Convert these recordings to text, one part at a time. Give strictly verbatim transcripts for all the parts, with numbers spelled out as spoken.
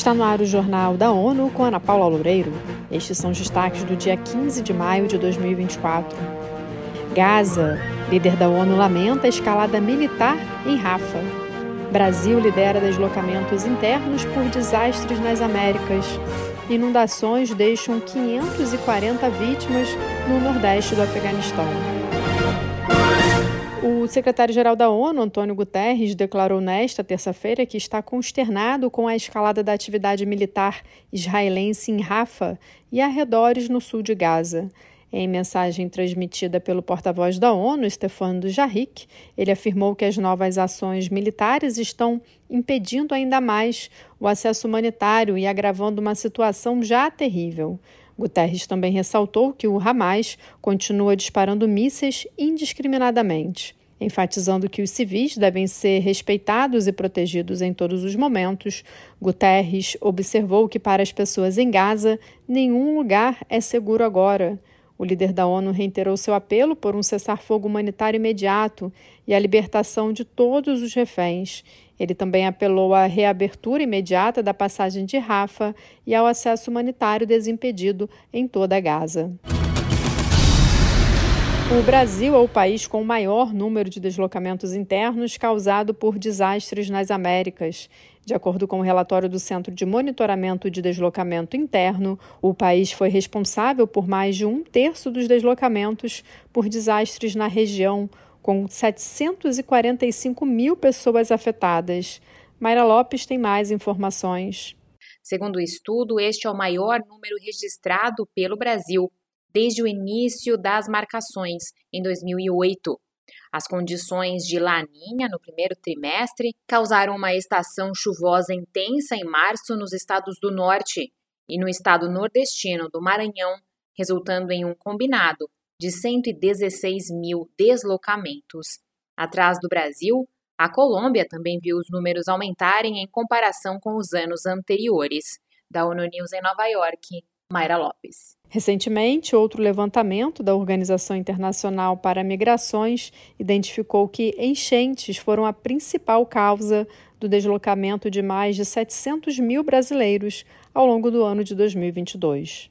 Está no ar o Jornal da ONU com Ana Paula Loureiro. Estes são os destaques do dia quinze de maio de dois mil e vinte e quatro. Gaza. Líder da ONU lamenta a escalada militar em Rafah. Brasil lidera deslocamentos internos por desastres nas Américas. Inundações deixam quinhentas e quarenta vítimas no nordeste do Afeganistão. O secretário-geral da ONU, Antônio Guterres, declarou nesta terça-feira que está consternado com a escalada da atividade militar israelense em Rafah e arredores no sul de Gaza. Em mensagem transmitida pelo porta-voz da ONU, Stéphane Dujarric, ele afirmou que as novas ações militares estão impedindo ainda mais o acesso humanitário e agravando uma situação já terrível. Guterres também ressaltou que o Hamas continua disparando mísseis indiscriminadamente, enfatizando que os civis devem ser respeitados e protegidos em todos os momentos. Guterres observou que para as pessoas em Gaza, nenhum lugar é seguro agora. O líder da ONU reiterou seu apelo por um cessar-fogo humanitário imediato e a libertação de todos os reféns. Ele também apelou à reabertura imediata da passagem de Rafah e ao acesso humanitário desimpedido em toda a Gaza. O Brasil é o país com o maior número de deslocamentos internos causado por desastres nas Américas. De acordo com o relatório do Centro de Monitoramento de Deslocamento Interno, o país foi responsável por mais de um terço dos deslocamentos por desastres na região, com setecentos e quarenta e cinco mil pessoas afetadas. Mayra Lopes tem mais informações. Segundo o estudo, este é o maior número registrado pelo Brasil desde o início das marcações, em dois mil e oito. As condições de Laninha no primeiro trimestre causaram uma estação chuvosa intensa em março nos estados do norte e no estado nordestino do Maranhão, resultando em um combinado de cento e dezesseis mil deslocamentos. Atrás do Brasil, a Colômbia também viu os números aumentarem em comparação com os anos anteriores. Da ONU News em Nova York, Mayra Lopes. Recentemente, outro levantamento da Organização Internacional para Migrações identificou que enchentes foram a principal causa do deslocamento de mais de setecentos mil brasileiros ao longo do ano de dois mil e vinte e dois.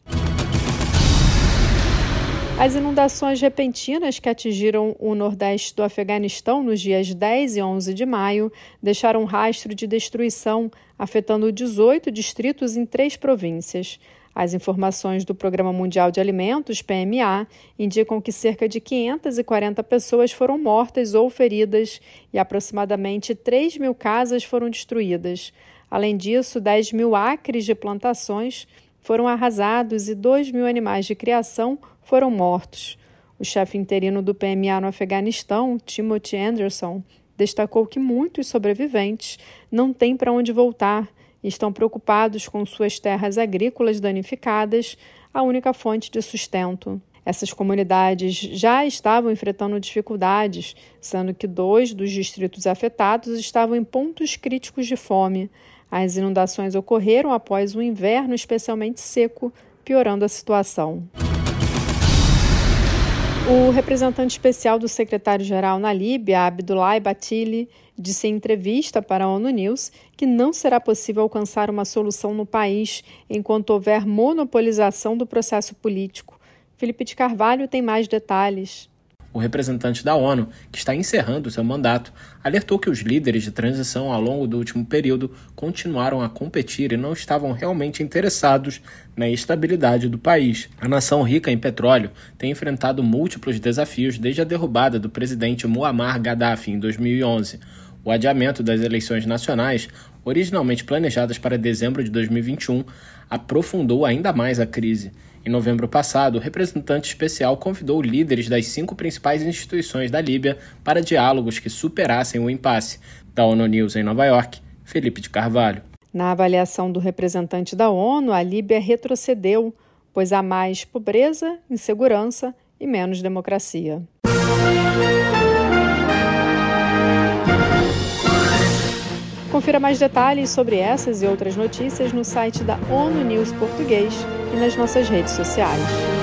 As inundações repentinas que atingiram o nordeste do Afeganistão nos dias dez e onze de maio deixaram um rastro de destruição, afetando dezoito distritos em três províncias. As informações do Programa Mundial de Alimentos, P M A, indicam que cerca de quinhentas e quarenta pessoas foram mortas ou feridas e aproximadamente três mil casas foram destruídas. Além disso, dez mil acres de plantações foram arrasados e dois mil animais de criação foram mortos. O chefe interino do P M A no Afeganistão, Timothy Anderson, destacou que muitos sobreviventes não têm para onde voltar e estão preocupados com suas terras agrícolas danificadas, a única fonte de sustento. Essas comunidades já estavam enfrentando dificuldades, sendo que dois dos distritos afetados estavam em pontos críticos de fome. As inundações ocorreram após um inverno especialmente seco, piorando a situação. O representante especial do secretário-geral na Líbia, Abdoulaye Bathily, disse em entrevista para a ONU News que não será possível alcançar uma solução no país enquanto houver monopolização do processo político. Felipe de Carvalho tem mais detalhes. O representante da ONU, que está encerrando seu mandato, alertou que os líderes de transição ao longo do último período continuaram a competir e não estavam realmente interessados na estabilidade do país. A nação rica em petróleo tem enfrentado múltiplos desafios desde a derrubada do presidente Muammar Gaddafi em dois mil e onze. O adiamento das eleições nacionais, originalmente planejadas para dezembro de dois mil e vinte e um, aprofundou ainda mais a crise. Em novembro passado, o representante especial convidou líderes das cinco principais instituições da Líbia para diálogos que superassem o impasse. Da ONU News em Nova York, Felipe de Carvalho. Na avaliação do representante da ONU, a Líbia retrocedeu, pois há mais pobreza, insegurança e menos democracia. Confira mais detalhes sobre essas e outras notícias no site da ONU News Português e nas nossas redes sociais.